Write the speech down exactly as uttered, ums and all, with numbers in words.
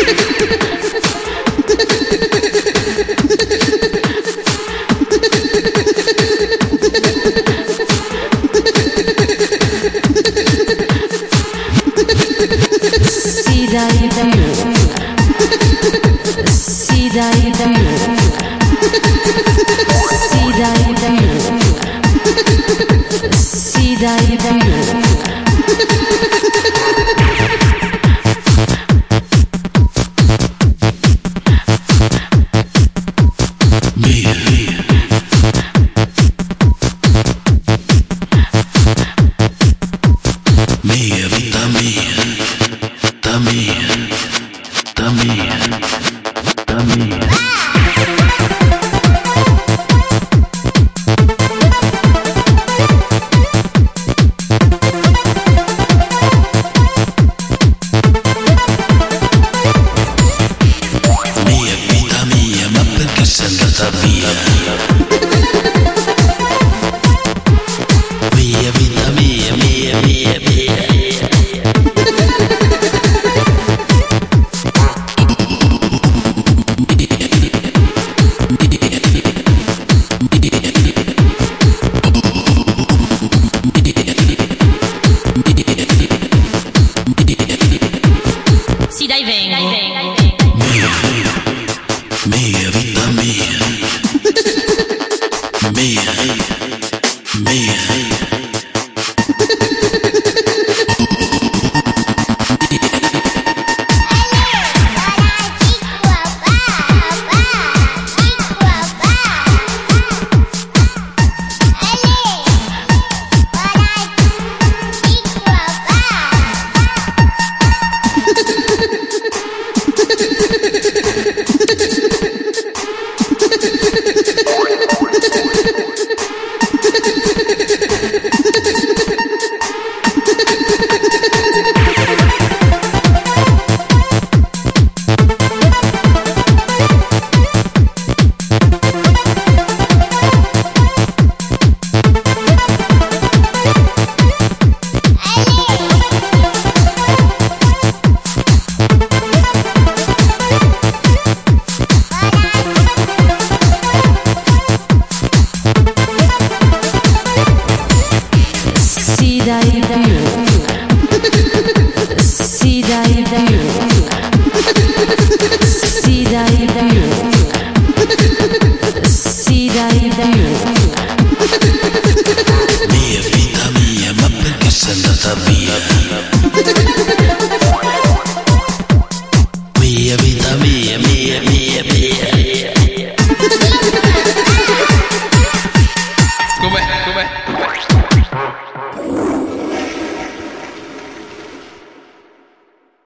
Si dai più, si dai più, si dai più, si dai più. Mia vita mia, da mia, da mia, da mia. Mia vita mia, ma perché sei andata via? Mia vita mia, mia, mia, mia. Si dai vengo, Mia, mia vita mia, mia, mia. si dai più, si dai più, si dai più, si dai più.